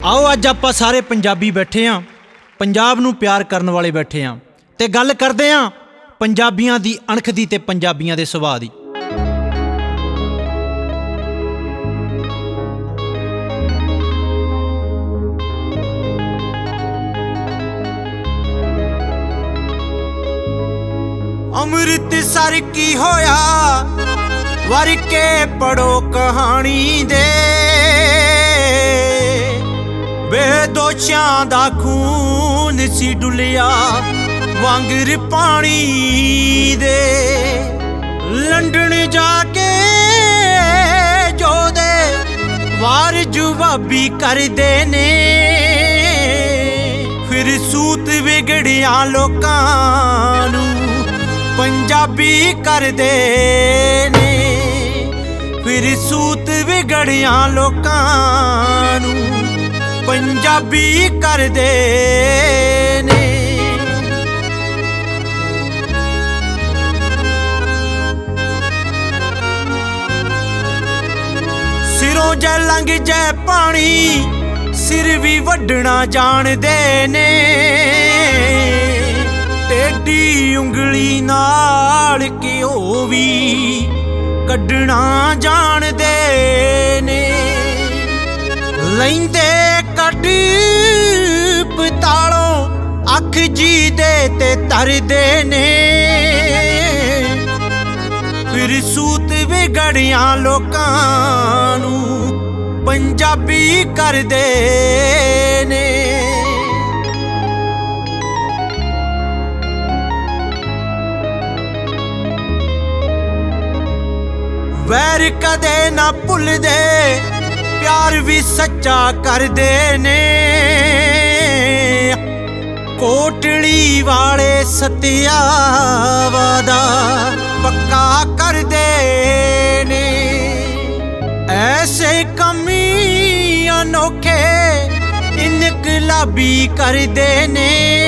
आओ अज आपां सारे पंजाबी बैठे हाँ, पंजाब नूं प्यार करन वाले बैठे हाँ ते गल करदे हाँ पंजाबियां दी अणख दी ते पंजाबियां दे सुभाऽ दी। अमृतसर की होया वर के पढ़ो कहानी दे, बेदोषियां दा खून सी डुलिया वांगर पानी दे। लंडन जाके जो दे वार जवाबी कर देने, फिर सूत बिगड़िया लोकां नूं पंजाबी कर देने, फिर सूत बिगड़िया लोकां नूं पंजाबी कर देने। सिरों जै लंघ जै पानी सिर भी वड्डना जाणदे ने, टेढ़ी उंगली नाल घ्यो भी कड्ढना जाणदे ने। लैंदे कट पतालों अख जी दे ते तरदे ने, फिर सूत बिगड़िया लोकां नूं पंजाबी कर देने। वैर कदे ना भुलदे प्यार भी सच्चा कर देने, कोटली वाले सत्या वादा पक्का कर देने। ऐसे कमी अनोखे इनकलाबी कर देने,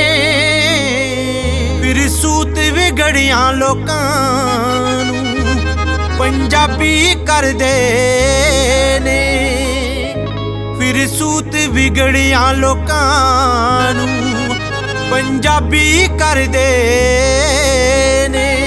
फिर सूत बिगड़िया लोकां नूं पंजाबी कर देने, फिर सूत बिगड़िया लोकां नूं पंजाबी कर देने।